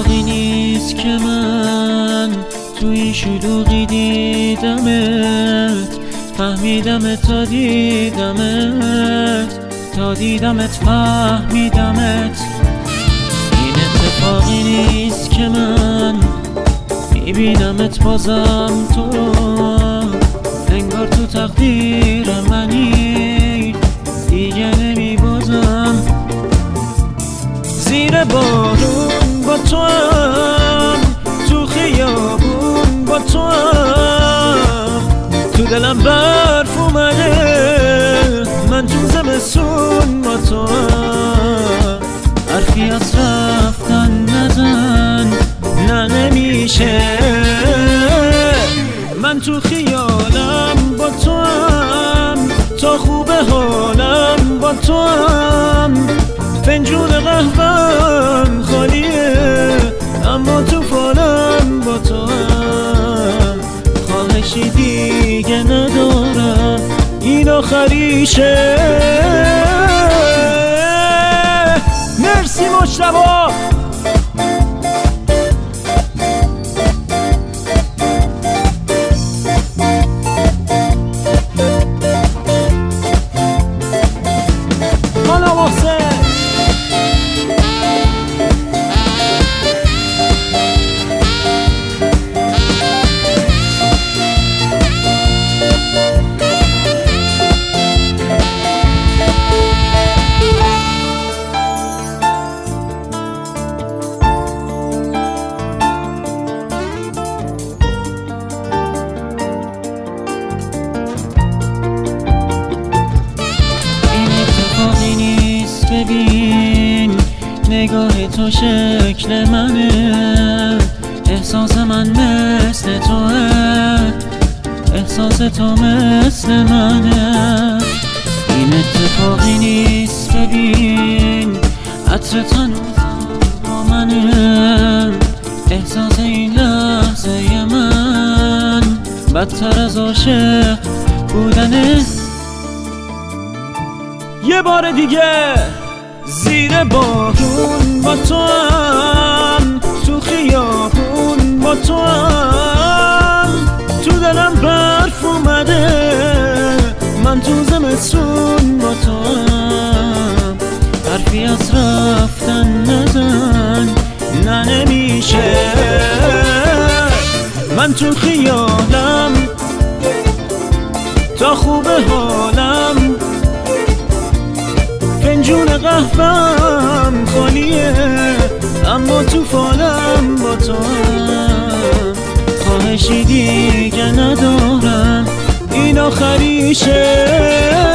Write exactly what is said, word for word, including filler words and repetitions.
اتفاقی نیست که من توی شلوغی دیدمت، فهمیدمت تا دیدمت، تا دیدمت فهمیدمت. این اتفاقی نیست که من میبینمت بازم تو رو، انگار تو تقدیر منی دیگه نمیبازم. زیر بارون با تو هم، تو خیابون با تو هم، تو دلم برف اومده، من تو زمستون با تو هم. حرفی از رفتن نزن، نه نمیشه. من تو خیالم با تو هم، تا خوب حالم با تو هم، فنجون قهوه‌ام خالیه اما تو فالم با تو هم. خواهشی دیگه ندارم، این آخریشه. مرسی مجتبی. ببین نگاه تو شکل منه، احساس من مثل توه، احساس تو مثل منه. این اتفاقی نیست ببین عطرت هنوزم با منه، احساس این لحظه من بدتر از عاشق بودنه. یه بار دیگه زیر بارون با تو هم، تو خیابون با تو هم، تو دلم برف اومده، من تو زمستون با تو هم. حرفی از رفتن نزن، نه نمیشه. من تو خیالم تا خوب حالم، فنجون قهوه‌ام خالیه اما تو فالم با تو هم. خواهشی دیگه ندارم، این آخریشه.